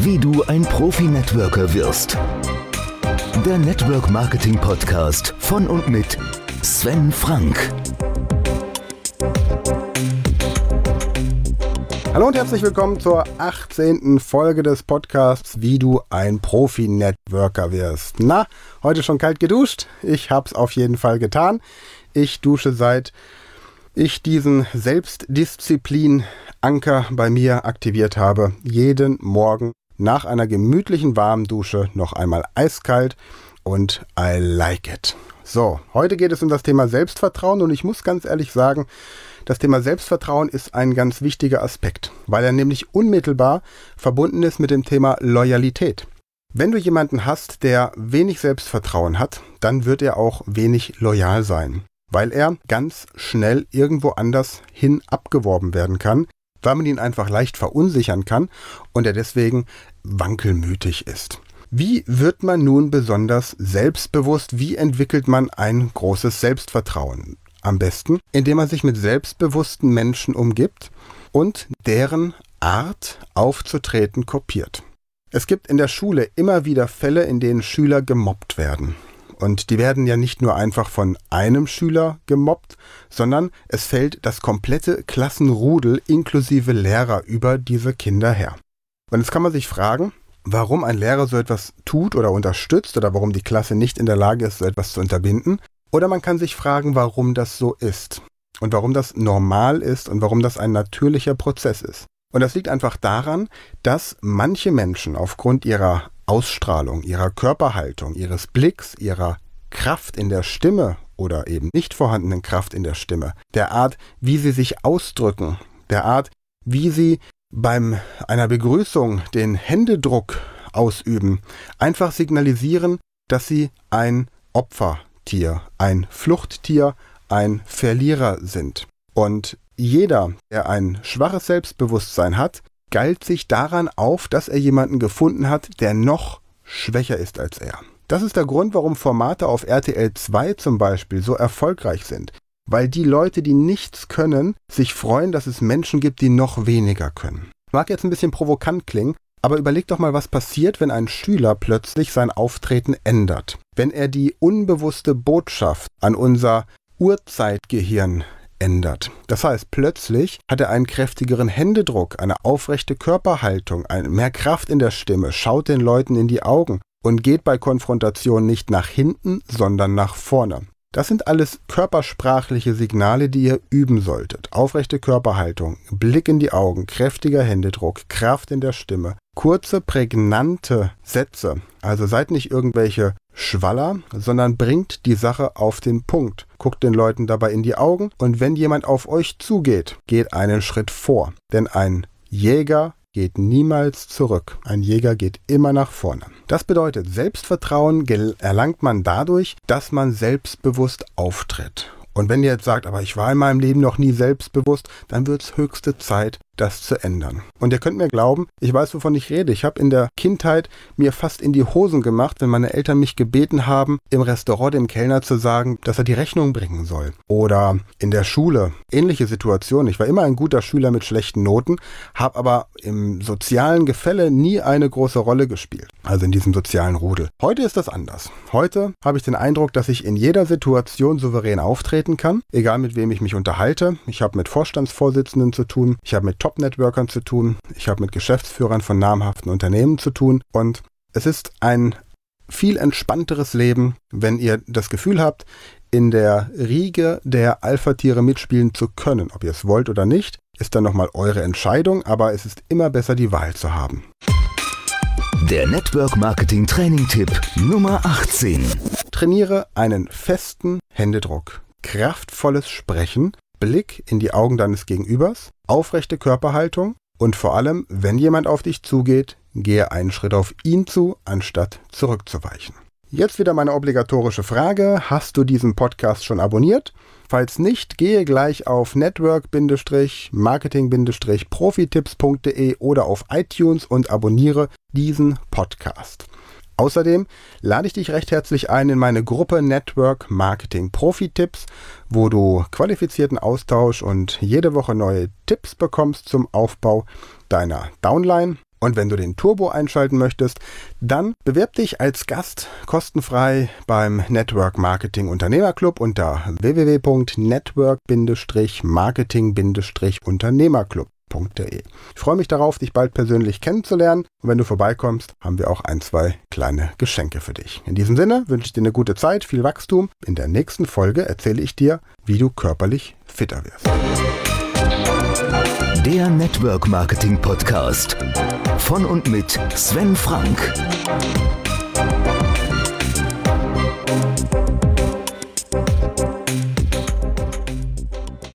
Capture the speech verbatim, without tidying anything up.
wie du ein Profi-Networker wirst. Der Network Marketing Podcast von und mit Sven Frank. Hallo und herzlich willkommen zur achtzehnten Folge des Podcasts, wie du ein Profi-Networker wirst. Na, heute schon kalt geduscht? Ich hab's auf jeden Fall getan. Ich dusche, seit ich diesen Selbstdisziplin-Anker bei mir aktiviert habe. Jeden Morgen nach einer gemütlichen warmen Dusche noch einmal eiskalt und I like it. So, heute geht es um das Thema Selbstvertrauen und ich muss ganz ehrlich sagen, das Thema Selbstvertrauen ist ein ganz wichtiger Aspekt, weil er nämlich unmittelbar verbunden ist mit dem Thema Loyalität. Wenn du jemanden hast, der wenig Selbstvertrauen hat, dann wird er auch wenig loyal sein, weil er ganz schnell irgendwo anders hin abgeworben werden kann, weil man ihn einfach leicht verunsichern kann und er deswegen wankelmütig ist. Wie wird man nun besonders selbstbewusst? Wie entwickelt man ein großes Selbstvertrauen? Am besten, indem man sich mit selbstbewussten Menschen umgibt und deren Art aufzutreten kopiert. Es gibt in der Schule immer wieder Fälle, in denen Schüler gemobbt werden. Und die werden ja nicht nur einfach von einem Schüler gemobbt, sondern es fällt das komplette Klassenrudel inklusive Lehrer über diese Kinder her. Und jetzt kann man sich fragen, warum ein Lehrer so etwas tut oder unterstützt oder warum die Klasse nicht in der Lage ist, so etwas zu unterbinden. Oder man kann sich fragen, warum das so ist und warum das normal ist und warum das ein natürlicher Prozess ist. Und das liegt einfach daran, dass manche Menschen aufgrund ihrer Ausstrahlung, ihrer Körperhaltung, ihres Blicks, ihrer Kraft in der Stimme oder eben nicht vorhandenen Kraft in der Stimme, der Art, wie sie sich ausdrücken, der Art, wie sie beim einer Begrüßung den Händedruck ausüben, einfach signalisieren, dass sie ein Opfertier, ein Fluchttier, ein Verlierer sind. Und jeder, der ein schwaches Selbstbewusstsein hat, geilt sich daran auf, dass er jemanden gefunden hat, der noch schwächer ist als er. Das ist der Grund, warum Formate auf R T L zwei zum Beispiel so erfolgreich sind. Weil die Leute, die nichts können, sich freuen, dass es Menschen gibt, die noch weniger können. Mag jetzt ein bisschen provokant klingen, aber überleg doch mal, was passiert, wenn ein Schüler plötzlich sein Auftreten ändert. Wenn er die unbewusste Botschaft an unser Urzeitgehirn ändert. Das heißt, plötzlich hat er einen kräftigeren Händedruck, eine aufrechte Körperhaltung, mehr Kraft in der Stimme, schaut den Leuten in die Augen und geht bei Konfrontation nicht nach hinten, sondern nach vorne. Das sind alles körpersprachliche Signale, die ihr üben solltet. Aufrechte Körperhaltung, Blick in die Augen, kräftiger Händedruck, Kraft in der Stimme, kurze, prägnante Sätze. Also seid nicht irgendwelche Schwaller, sondern bringt die Sache auf den Punkt. Guckt den Leuten dabei in die Augen und wenn jemand auf euch zugeht, geht einen Schritt vor. Denn ein Jäger geht niemals zurück. Ein Jäger geht immer nach vorne. Das bedeutet, Selbstvertrauen erlangt man dadurch, dass man selbstbewusst auftritt. Und wenn ihr jetzt sagt, aber ich war in meinem Leben noch nie selbstbewusst, dann wird es höchste Zeit, das zu ändern. Und ihr könnt mir glauben, ich weiß, wovon ich rede. Ich habe in der Kindheit mir fast in die Hosen gemacht, wenn meine Eltern mich gebeten haben, im Restaurant dem Kellner zu sagen, dass er die Rechnung bringen soll. Oder in der Schule. Ähnliche Situationen. Ich war immer ein guter Schüler mit schlechten Noten, habe aber im sozialen Gefälle nie eine große Rolle gespielt. Also in diesem sozialen Rudel. Heute ist das anders. Heute habe ich den Eindruck, dass ich in jeder Situation souverän auftreten kann, egal mit wem ich mich unterhalte. Ich habe mit Vorstandsvorsitzenden zu tun, ich habe mit Top-Networkern zu tun, ich habe mit Geschäftsführern von namhaften Unternehmen zu tun und es ist ein viel entspannteres Leben, wenn ihr das Gefühl habt, in der Riege der Alpha-Tiere mitspielen zu können. Ob ihr es wollt oder nicht, ist dann nochmal eure Entscheidung, aber es ist immer besser, die Wahl zu haben. Der Network Marketing Training Tipp Nummer achtzehn. Trainiere einen festen Händedruck, kraftvolles Sprechen, Blick in die Augen deines Gegenübers, aufrechte Körperhaltung und vor allem, wenn jemand auf dich zugeht, gehe einen Schritt auf ihn zu, anstatt zurückzuweichen. Jetzt wieder meine obligatorische Frage. Hast du diesen Podcast schon abonniert? Falls nicht, gehe gleich auf network-marketing-profitipps punkt de oder auf iTunes und abonniere diesen Podcast. Außerdem lade ich dich recht herzlich ein in meine Gruppe Network Marketing Profi-Tipps, wo du qualifizierten Austausch und jede Woche neue Tipps bekommst zum Aufbau deiner Downline. Und wenn du den Turbo einschalten möchtest, dann bewirb dich als Gast kostenfrei beim Network Marketing Unternehmerclub unter w w w punkt network marketing unternehmerclub punkt de. Ich freue mich darauf, dich bald persönlich kennenzulernen, und wenn du vorbeikommst, haben wir auch ein, zwei kleine Geschenke für dich. In diesem Sinne wünsche ich dir eine gute Zeit, viel Wachstum. In der nächsten Folge erzähle ich dir, wie du körperlich fitter wirst. Der Network Marketing Podcast von und mit Sven Frank.